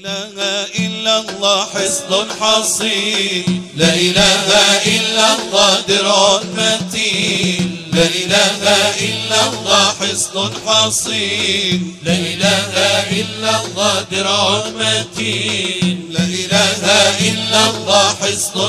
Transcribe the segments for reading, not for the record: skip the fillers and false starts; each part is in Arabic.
إله إلا الله حصن حصين، لا إله إلا الله درع متين، لا إله إلا الله حصن حصين، لا إله إلا الله درع متين، لا إله إلا الله حصن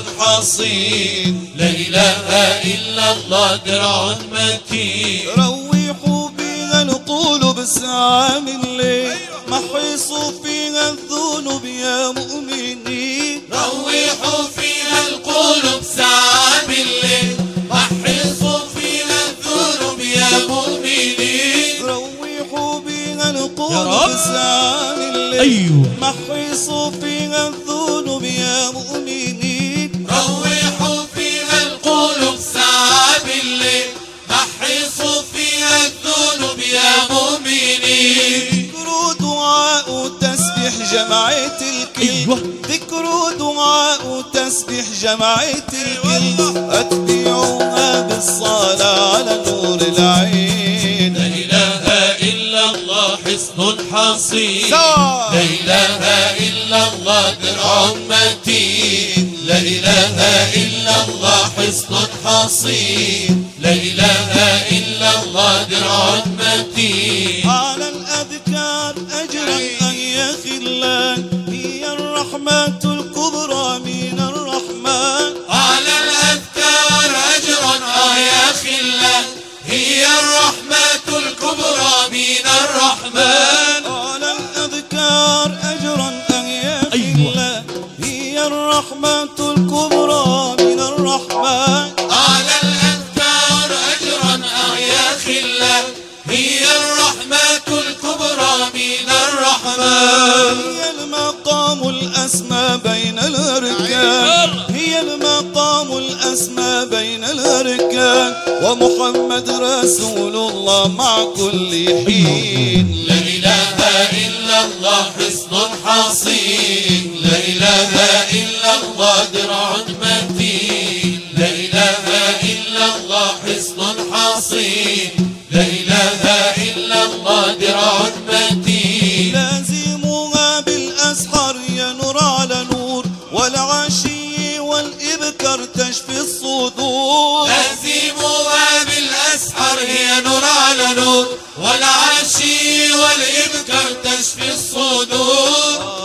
حصين، لا إله إلا الله درع متين. روحوا بها القلوب ساعة من الليل، محيصوا فيها الذنوب يا مؤمنين. روحوا فيها القلوب ساعة بالليل، محيصوا فيها الذنوب يا مؤمنين. روحوا بها القلوب ساعة من الليل، محيصوا فيها الذنوب يا مؤمنين. روحوا فيها القلوب ساعة بالليل، محيصوا فيها الذنوب يا مؤمنين. ذكروا دعاء تسبح جمعية الكل، ذكروا دعاء تسبح جمعية الكل، أتبعوها بالصلاة على نور العين. لا إله إلا الله حصن حصين، لا إله إلا الله درع متين، لا إله إلا الله حصن حصين، لا إله إلا الله درع متين. على الأذكار أجرا أن يخلان، هي الرحمة الكبرى من الرحمن. على الأذكار أجرا يا خلان، هي الرحمة الكبرى من الرحمن. على الأذكار أجرا أن يخلان، هي الرحمة الكبرى من الرحمن. على الأذكار أجرا يا خلان، هي الرحمة الكبرى من الرحمن. هي المقام الأسمى بين الأركان، هي المقام الأسمى بين الأركان، ومحمد رسول الله مع كل حين. لا إله إلا الله حصن حصين، لا إله إلا الله درع متين، لا إله إلا الله حصن حصين، لا إله إلا الله درع متين. لازموها بالأسحار يا نور على نور، والعشي والإبكار تشفي الصدور. لازموها بالأسحار هي نور على نور، والعشي والإبكار تشفي الصدور.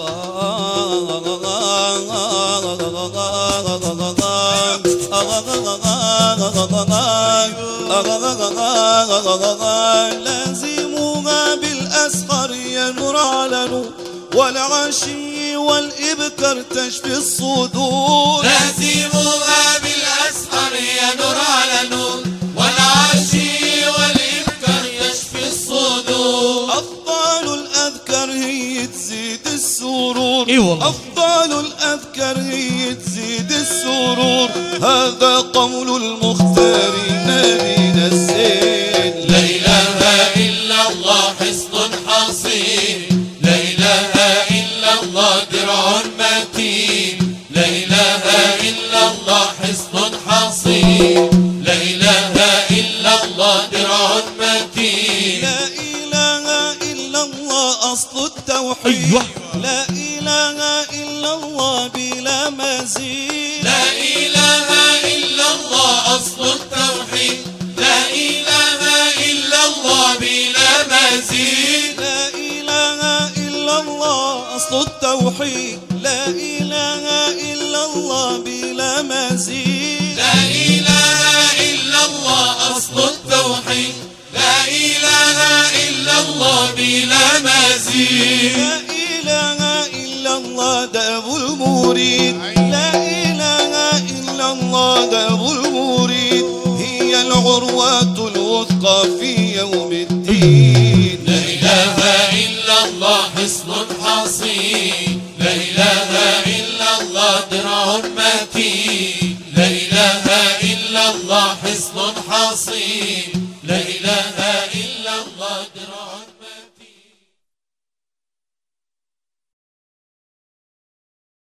لازموها بالأسحار يا نور على نور، والعشي والإبكار تشفي الصدور. لازموها بالأسحار يا نور على نور، والعشي والإبكار تشفي الصدور. أفضل الأذكار هي تزيد السرور، أفضل الأذكار هي تزيد السرور، هذا قول المختار نبينا الزين. لا إله إلا الله حصن حصين، لا إله إلا الله درع متين، لا إله إلا الله حصن حصين، لا إله إلا الله درع متين. لا إله إلا الله أصل التوحيد، لا إله إلا الله بلا مزيد. لا إله إلا الله أصل التوحيد، لا إله إلا الله بلا مزيد. لا إله إلا الله أصل التوحيد، لا إله إلا الله بلا مزيد. لا إله إلا الله أصل التوحيد، لا إله إلا الله بلا مزيد. لا إله إلا الله داب المريد، لا إله إلا الله داب المريد، هي العروة الوثقى في يوم الدين. لا إله إلا الله حصن حصين، لا إله إلا الله درع متين، لا إله إلا الله حصن حصين،